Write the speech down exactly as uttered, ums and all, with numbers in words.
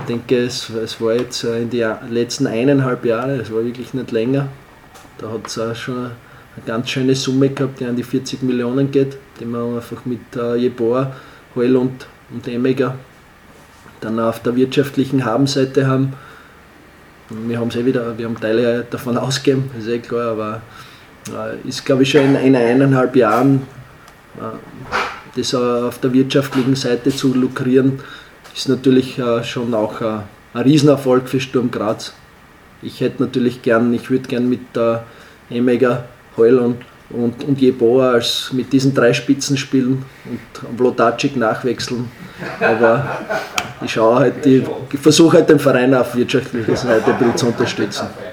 denke, es, es war jetzt in den letzten eineinhalb Jahren, es war wirklich nicht länger, da hat es auch schon eine ganz schöne Summe gehabt, die an die vierzig Millionen geht, die wir einfach mit äh, Jeboa, Højlund und Emminger dann auf der wirtschaftlichen Habenseite haben. Wir haben es eh wieder, wir haben Teile davon ausgegeben, ist eh klar, aber äh, ist glaube ich schon in, in eineinhalb Jahren äh, das äh, auf der wirtschaftlichen Seite zu lukrieren, ist natürlich äh, schon auch äh, ein Riesenerfolg für Sturm Graz. Ich hätte natürlich gern, ich würde gern mit äh, Emminger, Højlund und, und Jeboa als mit diesen drei Spitzen spielen und Vlodacik nachwechseln. Aber ich schaue halt, die, ich versuche halt den Verein auf wirtschaftlicher Seite zu unterstützen.